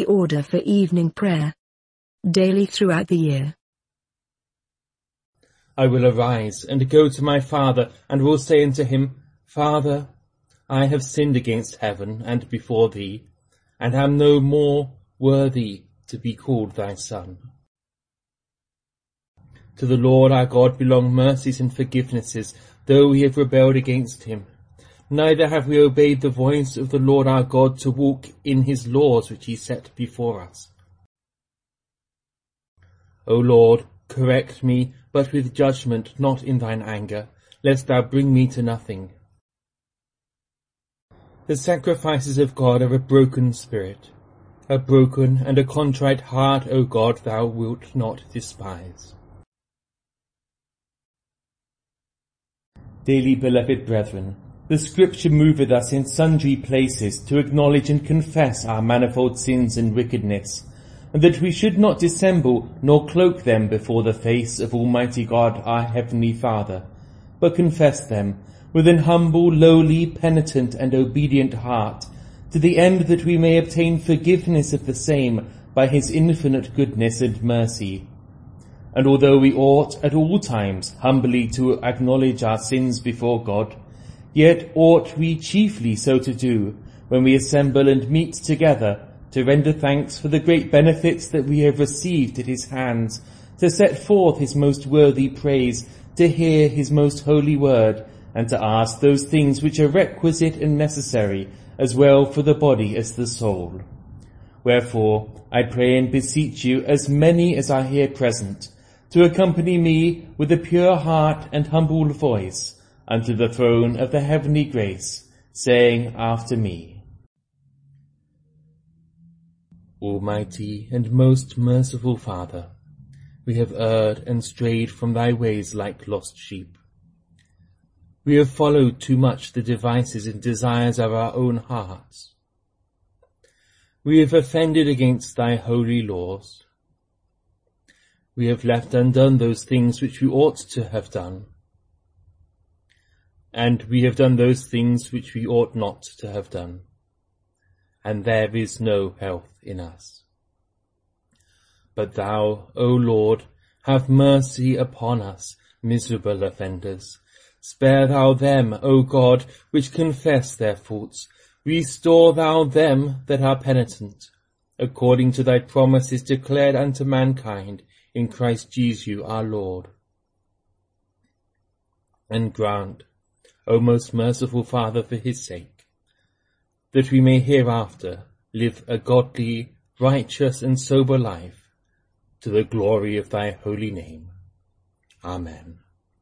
order for evening prayer. Daily throughout the year. I will arise and go to my father, and will say unto him, Father, I have sinned against heaven and before thee, and am no more worthy to be called thy son. To the Lord our God belong mercies and forgivenesses, though we have rebelled against him. Neither have we obeyed the voice of the Lord our God to walk in his laws which he set before us. O Lord, correct me, but with judgment, not in thine anger, lest thou bring me to nothing. The sacrifices of God are a broken spirit. A broken and a contrite heart, O God, thou wilt not despise. Dearly beloved brethren, the Scripture moveth us in sundry places to acknowledge and confess our manifold sins and wickedness, and that we should not dissemble nor cloak them before the face of Almighty God our Heavenly Father, but confess them with an humble, lowly, penitent, and obedient heart, to the end that we may obtain forgiveness of the same by his infinite goodness and mercy. And although we ought at all times humbly to acknowledge our sins before God, yet ought we chiefly so to do when we assemble and meet together to render thanks for the great benefits that we have received at his hands, to set forth his most worthy praise, to hear his most holy word, and to ask those things which are requisite and necessary, as well for the body as the soul. Wherefore, I pray and beseech you, as many as are here present, to accompany me with a pure heart and humble voice unto the throne of the heavenly grace, saying after me, Almighty and most merciful Father, we have erred and strayed from thy ways like lost sheep. We have followed too much the devices and desires of our own hearts. We have offended against thy holy laws. We have left undone those things which we ought to have done. And we have done those things which we ought not to have done. And there is no health in us. But thou, O Lord, have mercy upon us, miserable offenders. Spare thou them, O God, which confess their faults. Restore thou them that are penitent, according to thy promises declared unto mankind in Christ Jesus our Lord. And grant, O most merciful Father, for his sake, that we may hereafter live a godly, righteous, and sober life, to the glory of thy holy name. Amen.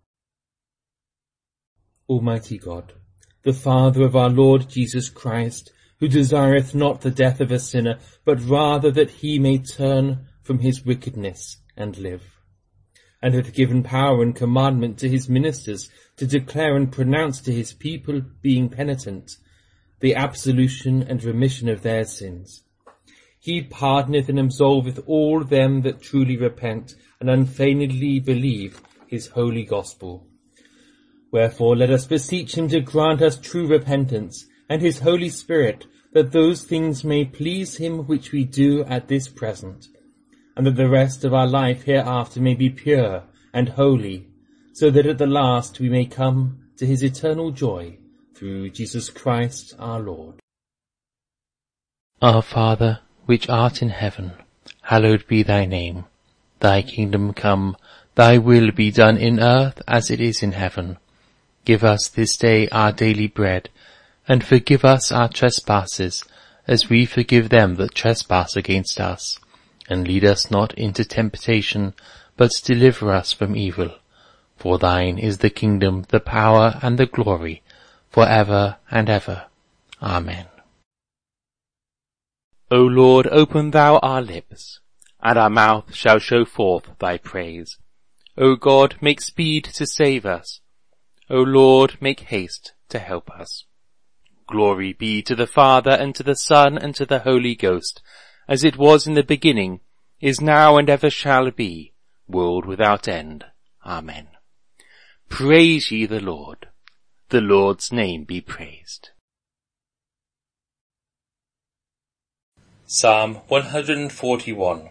Almighty God, the Father of our Lord Jesus Christ, who desireth not the death of a sinner, but rather that he may turn from his wickedness and live, and hath given power and commandment to his ministers to declare and pronounce to his people, being penitent, the absolution and remission of their sins. He pardoneth and absolveth all them that truly repent and unfeignedly believe his holy gospel. Wherefore let us beseech him to grant us true repentance, and his Holy Spirit, that those things may please him which we do at this present, and that the rest of our life hereafter may be pure and holy, so that at the last we may come to his eternal joy, through Jesus Christ our Lord. Our Father, which art in heaven, hallowed be thy name. Thy kingdom come, thy will be done in earth as it is in heaven. Give us this day our daily bread, and forgive us our trespasses, as we forgive them that trespass against us. And lead us not into temptation, but deliver us from evil. For thine is the kingdom, the power, and the glory, for ever and ever. Amen. O Lord, open thou our lips, and our mouth shall show forth thy praise. O God, make speed to save us. O Lord, make haste to help us. Glory be to the Father, and to the Son, and to the Holy Ghost, as it was in the beginning, is now, and ever shall be, world without end. Amen. Praise ye the Lord. The Lord's name be praised. Psalm 141.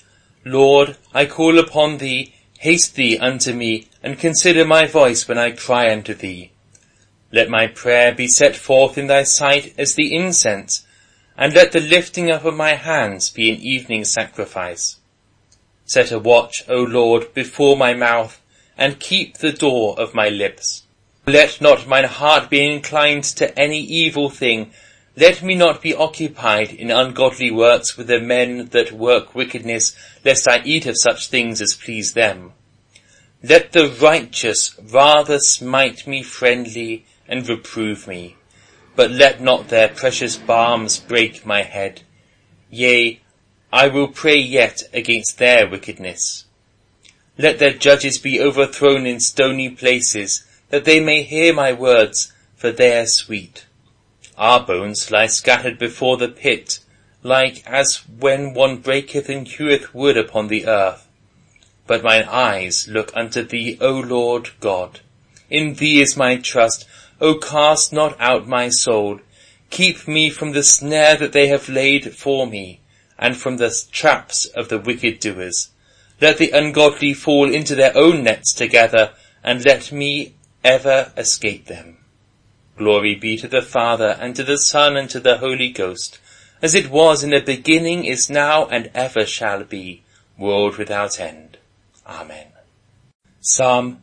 Lord, I call upon thee, haste thee unto me, and consider my voice when I cry unto thee. Let my prayer be set forth in thy sight as the incense, and let the lifting up of my hands be an evening sacrifice. Set a watch, O Lord, before my mouth, and keep the door of my lips. Let not mine heart be inclined to any evil thing. Let me not be occupied in ungodly works with the men that work wickedness, lest I eat of such things as please them. Let the righteous rather smite me friendly and reprove me, but let not their precious balms break my head. Yea, I will pray yet against their wickedness. Let their judges be overthrown in stony places, that they may hear my words, for they are sweet. Our bones lie scattered before the pit, like as when one breaketh and heweth wood upon the earth. But mine eyes look unto thee, O Lord God. In thee is my trust. O cast not out my soul. Keep me from the snare that they have laid for me, and from the traps of the wicked doers. Let the ungodly fall into their own nets together, and let me ever escape them. Glory be to the Father, and to the Son, and to the Holy Ghost, as it was in the beginning, is now, and ever shall be, world without end. Amen. Psalm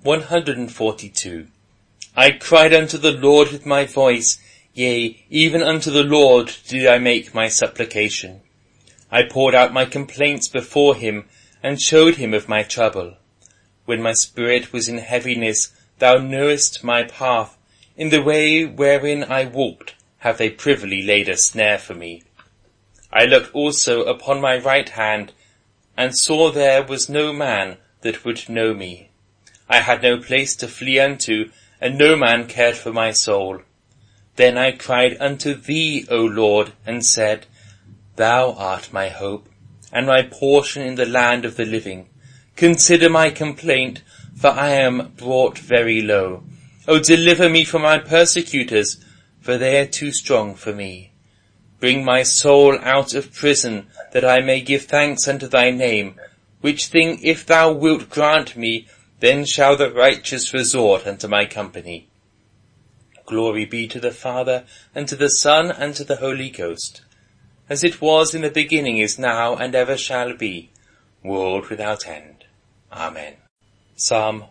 142. I cried unto the Lord with my voice, yea, even unto the Lord did I make my supplication. I poured out my complaints before him, and showed him of my trouble. When my spirit was in heaviness, thou knewest my path. In the way wherein I walked have they privily laid a snare for me. I looked also upon my right hand, and saw there was no man that would know me. I had no place to flee unto, and no man cared for my soul. Then I cried unto thee, O Lord, and said, Thou art my hope, and my portion in the land of the living. Consider my complaint, for I am brought very low. O deliver me from my persecutors, for they are too strong for me. Bring my soul out of prison, that I may give thanks unto thy name, which thing if thou wilt grant me, then shall the righteous resort unto my company. Glory be to the Father, and to the Son, and to the Holy Ghost, as it was in the beginning, is now, and ever shall be, world without end. Amen. Psalm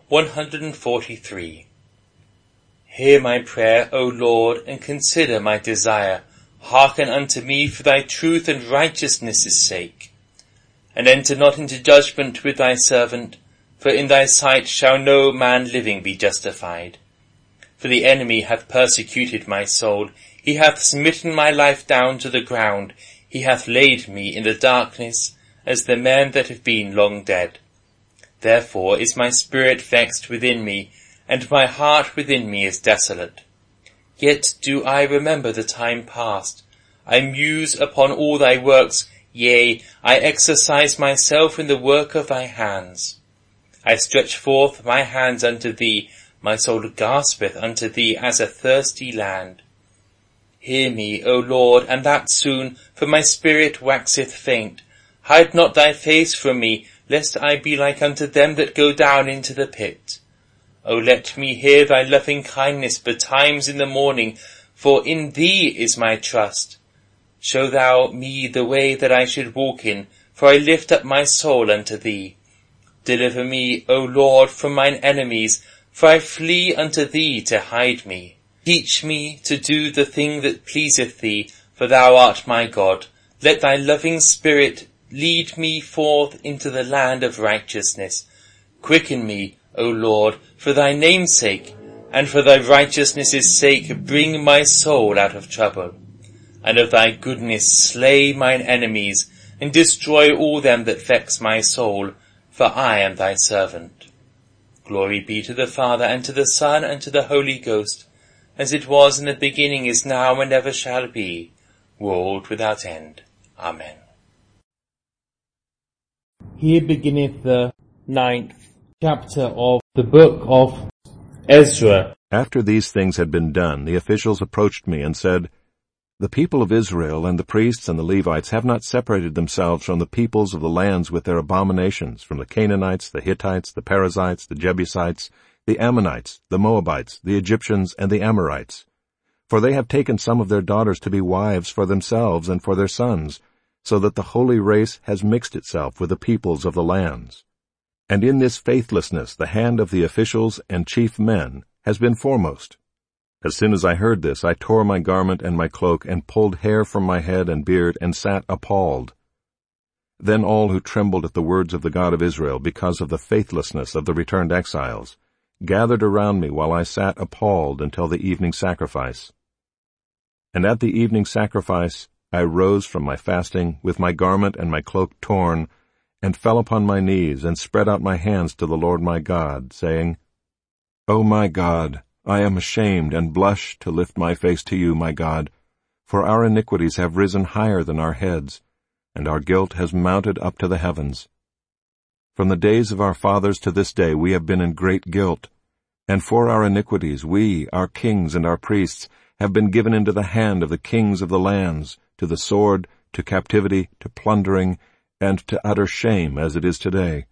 143. Hear my prayer, O Lord, and consider my desire. Hearken unto me for thy truth and righteousness' sake. And enter not into judgment with thy servant, for in thy sight shall no man living be justified. For the enemy hath persecuted my soul. He hath smitten my life down to the ground. He hath laid me in the darkness, as the men that have been long dead. Therefore is my spirit vexed within me, and my heart within me is desolate. Yet do I remember the time past. I muse upon all thy works, yea, I exercise myself in the work of thy hands. I stretch forth my hands unto thee, my soul gaspeth unto thee as a thirsty land. Hear me, O Lord, and that soon, for my spirit waxeth faint. Hide not thy face from me, lest I be like unto them that go down into the pit. O let me hear thy loving kindness betimes in the morning, for in thee is my trust. Show thou me the way that I should walk in, for I lift up my soul unto thee. Deliver me, O Lord, from mine enemies, for I flee unto thee to hide me. Teach me to do the thing that pleaseth thee, for thou art my God. Let thy loving spirit lead me forth into the land of righteousness. Quicken me, O Lord, for thy name's sake, and for thy righteousness' sake bring my soul out of trouble. And of thy goodness slay mine enemies, and destroy all them that vex my soul, for I am thy servant. Glory be to the Father, and to the Son, and to the Holy Ghost, as it was in the beginning, is now, and ever shall be, world without end. Amen. Here beginneth the 9th chapter of the book of Ezra. After these things had been done, the officials approached me and said, The people of Israel and the priests and the Levites have not separated themselves from the peoples of the lands with their abominations, from the Canaanites, the Hittites, the Perizzites, the Jebusites, the Ammonites, the Moabites, the Egyptians, and the Amorites. For they have taken some of their daughters to be wives for themselves and for their sons, so that the holy race has mixed itself with the peoples of the lands. And in this faithlessness the hand of the officials and chief men has been foremost. As soon as I heard this, I tore my garment and my cloak, and pulled hair from my head and beard, and sat appalled. Then all who trembled at the words of the God of Israel, because of the faithlessness of the returned exiles, gathered around me while I sat appalled until the evening sacrifice. And at the evening sacrifice I rose from my fasting, with my garment and my cloak torn, and fell upon my knees, and spread out my hands to the Lord my God, saying, O my God, I am ashamed and blush to lift my face to you, my God, for our iniquities have risen higher than our heads, and our guilt has mounted up to the heavens. From the days of our fathers to this day we have been in great guilt, and for our iniquities we, our kings and our priests, have been given into the hand of the kings of the lands, to the sword, to captivity, to plundering, and to utter shame as it is today.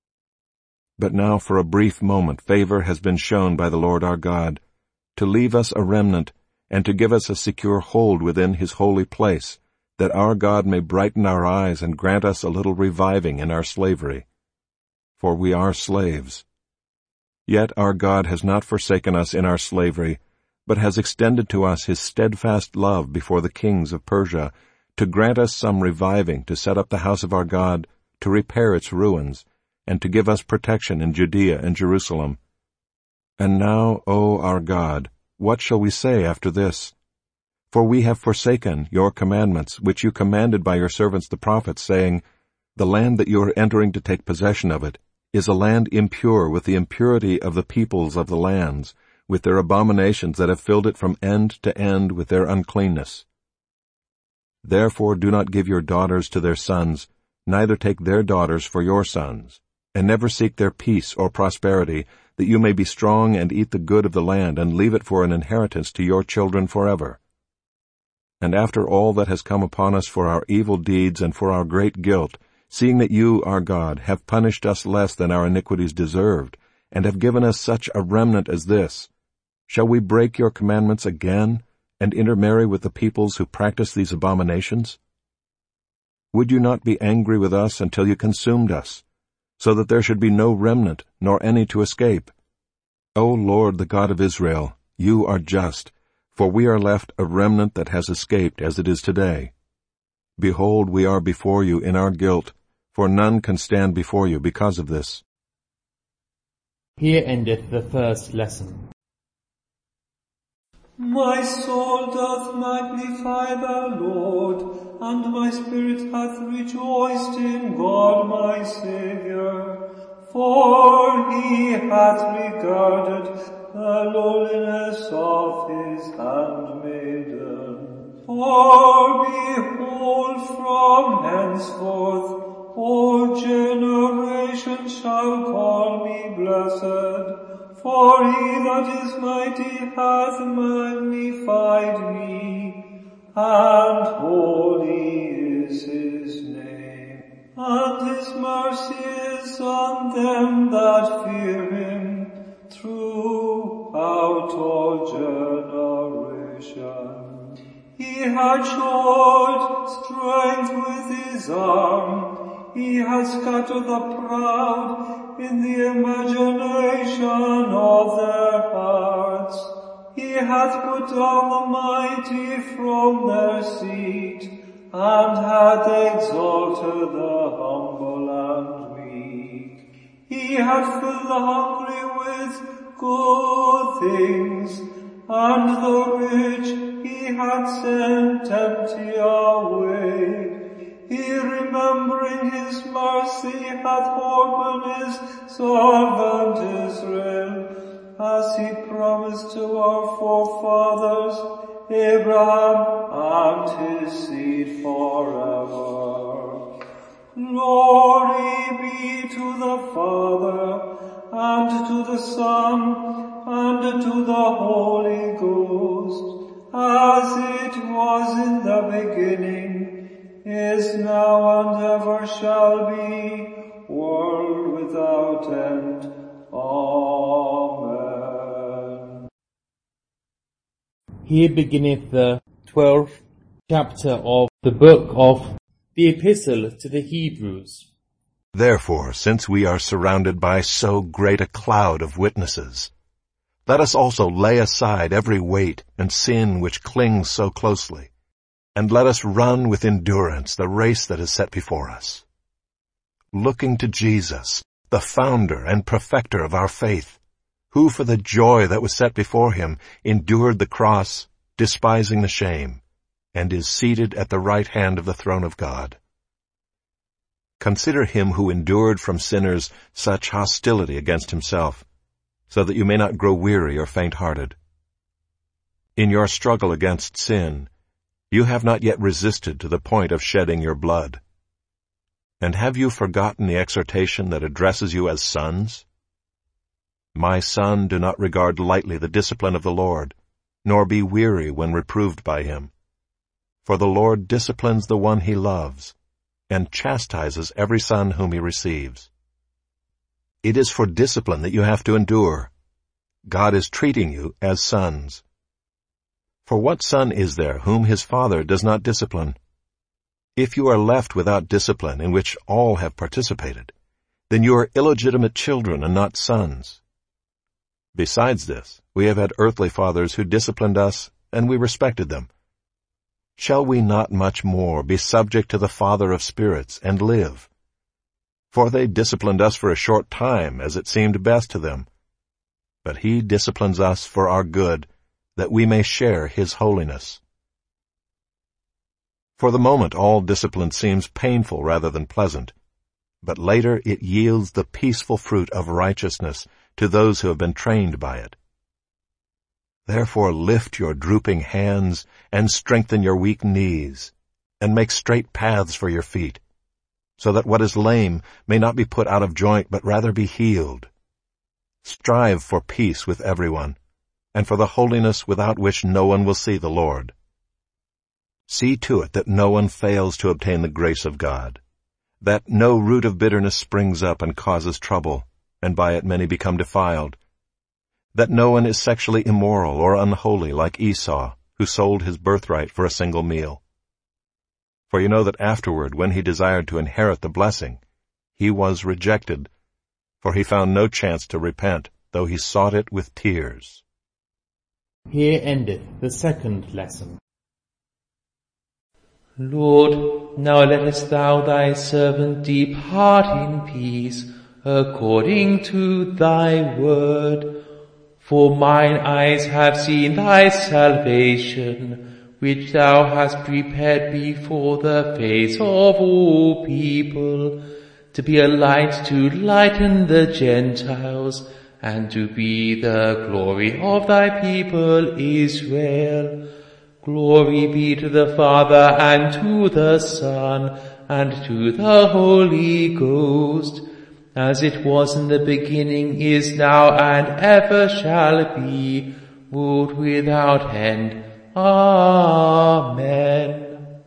But now for a brief moment favor has been shown by the Lord our God, to leave us a remnant, and to give us a secure hold within his holy place, that our God may brighten our eyes and grant us a little reviving in our slavery. For we are slaves. Yet our God has not forsaken us in our slavery, but has extended to us his steadfast love before the kings of Persia, to grant us some reviving, to set up the house of our God, to repair its ruins, and to give us protection in Judea and Jerusalem. And now, O our God, what shall we say after this? For we have forsaken your commandments, which you commanded by your servants the prophets, saying, The land that you are entering to take possession of it is a land impure with the impurity of the peoples of the lands, with their abominations that have filled it from end to end with their uncleanness. Therefore do not give your daughters to their sons, neither take their daughters for your sons, and never seek their peace or prosperity, that you may be strong and eat the good of the land, and leave it for an inheritance to your children forever. And after all that has come upon us for our evil deeds and for our great guilt, seeing that you, our God, have punished us less than our iniquities deserved, and have given us such a remnant as this, shall we break your commandments again, and intermarry with the peoples who practice these abominations? Would you not be angry with us until you consumed us, so that there should be no remnant, nor any to escape? O Lord, the God of Israel, you are just, for we are left a remnant that has escaped as it is today. Behold, we are before you in our guilt, for none can stand before you because of this. Here endeth the first lesson. My soul doth magnify the Lord, and my spirit hath rejoiced in God my Saviour. For he hath regarded the lowliness of his handmaiden. For behold, from henceforth all generations shall call me blessed. For he that is mighty hath magnified me, and holy is his name. And his mercy is on them that fear him throughout all generations. He hath showed strength with his arm. He hath scattered the proud in the imagination of their hearts. He hath put down the mighty from their seat, and hath exalted the humble and meek. He hath filled the hungry with good things, and the rich he hath sent empty away. He, remembering his mercy, hath opened his servant Israel, as he promised to our forefathers, Abraham and his seed forever. Glory be to the Father, and to the Son, and to the Holy Ghost, as it was in the beginning, is now and ever shall be, world without end. Amen. Here beginneth the 12th chapter of the book of the Epistle to the Hebrews. Therefore, since we are surrounded by so great a cloud of witnesses, let us also lay aside every weight and sin which clings so closely, and let us run with endurance the race that is set before us, looking to Jesus, the founder and perfecter of our faith, who for the joy that was set before him endured the cross, despising the shame, and is seated at the right hand of the throne of God. Consider him who endured from sinners such hostility against himself, so that you may not grow weary or faint-hearted. In your struggle against sin, you have not yet resisted to the point of shedding your blood. And have you forgotten the exhortation that addresses you as sons? My son, do not regard lightly the discipline of the Lord, nor be weary when reproved by him. For the Lord disciplines the one he loves, and chastises every son whom he receives. It is for discipline that you have to endure. God is treating you as sons. For what son is there whom his father does not discipline? If you are left without discipline in which all have participated, then you are illegitimate children and not sons. Besides this, we have had earthly fathers who disciplined us, and we respected them. Shall we not much more be subject to the Father of spirits and live? For they disciplined us for a short time, as it seemed best to them. But he disciplines us for our good, that we may share his holiness. For the moment all discipline seems painful rather than pleasant, but later it yields the peaceful fruit of righteousness to those who have been trained by it. Therefore lift your drooping hands and strengthen your weak knees, and make straight paths for your feet, so that what is lame may not be put out of joint, but rather be healed. Strive for peace with everyone, and for the holiness without which no one will see the Lord. See to it that no one fails to obtain the grace of God, that no root of bitterness springs up and causes trouble, and by it many become defiled, that no one is sexually immoral or unholy like Esau, who sold his birthright for a single meal. For you know that afterward, when he desired to inherit the blessing, he was rejected, for he found no chance to repent, though he sought it with tears. Here endeth the second lesson. Lord, now lettest thou thy servant depart in peace, according to thy word. For mine eyes have seen thy salvation, which thou hast prepared before the face of all people, to be a light to lighten the Gentiles, and to be the glory of thy people Israel. Glory be to the Father, and to the Son, and to the Holy Ghost, as it was in the beginning, is now, and ever shall be, world without end. Amen.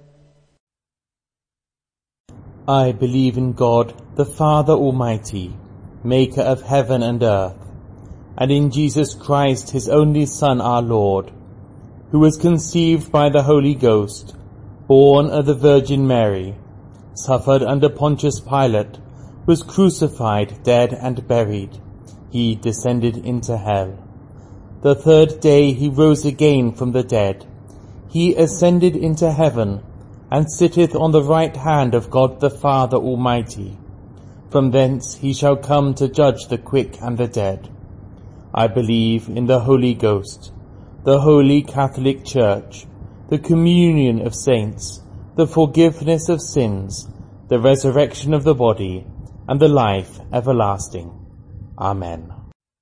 I believe in God, the Father Almighty, maker of heaven and earth, and in Jesus Christ, his only Son, our Lord, who was conceived by the Holy Ghost, born of the Virgin Mary, suffered under Pontius Pilate, was crucified, dead, and buried. He descended into hell. The third day he rose again from the dead. He ascended into heaven, and sitteth on the right hand of God the Father Almighty. From thence he shall come to judge the quick and the dead. I believe in the Holy Ghost, the Holy Catholic Church, the communion of saints, the forgiveness of sins, the resurrection of the body, and the life everlasting. Amen.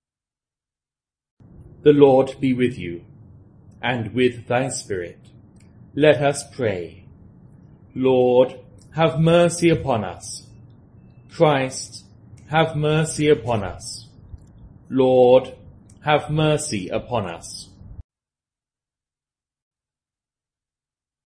The Lord be with you, and with thy spirit. Let us pray. Lord, have mercy upon us. Christ, have mercy upon us. Lord, have mercy upon us.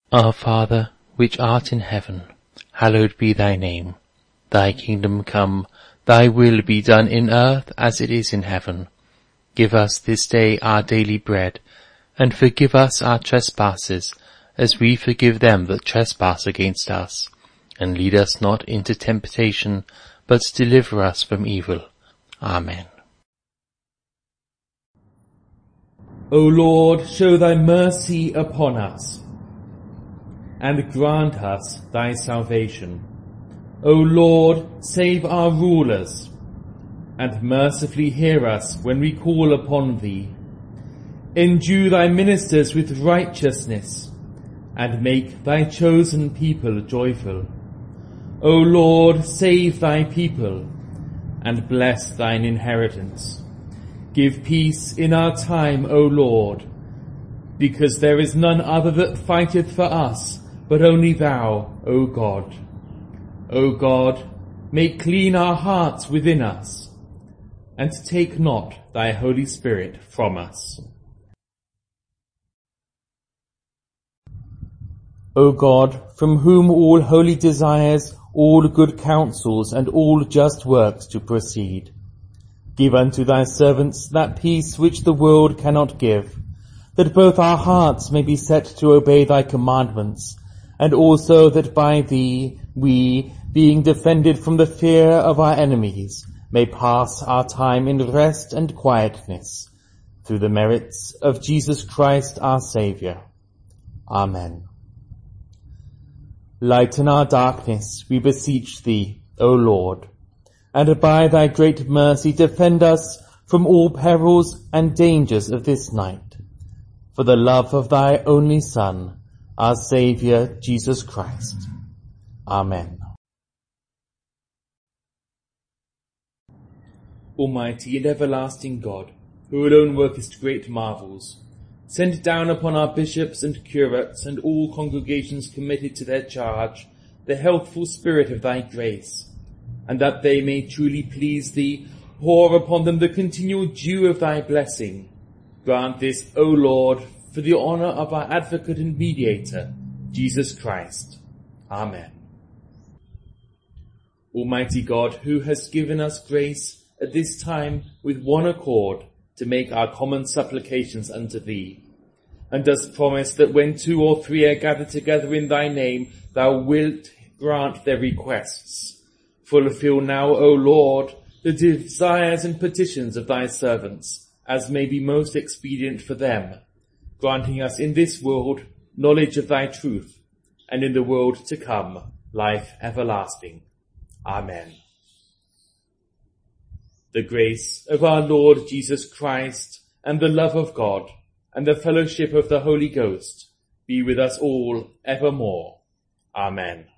Our Father, which art in heaven, hallowed be thy name. Thy kingdom come, thy will be done in earth as it is in heaven. Give us this day our daily bread, and forgive us our trespasses, as we forgive them that trespass against us. And lead us not into temptation, but deliver us from evil. Amen. O Lord, show thy mercy upon us, and grant us thy salvation. O Lord, save our rulers, and mercifully hear us when we call upon thee. Endue thy ministers with righteousness, and make thy chosen people joyful. O Lord, save thy people, and bless thine inheritance. Give peace in our time, O Lord, because there is none other that fighteth for us, but only thou, O God. O God, make clean our hearts within us, and take not thy Holy Spirit from us. O God, from whom all holy desires, all good counsels, and all just works to proceed, give unto thy servants that peace which the world cannot give, that both our hearts may be set to obey thy commandments, and also that by thee we, being defended from the fear of our enemies, may pass our time in rest and quietness, through the merits of Jesus Christ our Saviour. Amen. Lighten our darkness, we beseech thee, O Lord, and by thy great mercy defend us from all perils and dangers of this night, for the love of thy only Son, our Saviour, Jesus Christ. Amen. Almighty and everlasting God, who alone workest great marvels, send down upon our bishops and curates and all congregations committed to their charge the healthful spirit of thy grace, and that they may truly please thee, pour upon them the continual dew of thy blessing. Grant this, O Lord, for the honour of our advocate and mediator, Jesus Christ. Amen. Almighty God, who hast given us grace at this time with one accord to make our common supplications unto thee, and dost promise that when 2 or 3 are gathered together in thy name, thou wilt grant their requests. Fulfill now, O Lord, the desires and petitions of thy servants, as may be most expedient for them, granting us in this world knowledge of thy truth, and in the world to come life everlasting. Amen. The grace of our Lord Jesus Christ, and the love of God, and the fellowship of the Holy Ghost be with us all evermore. Amen.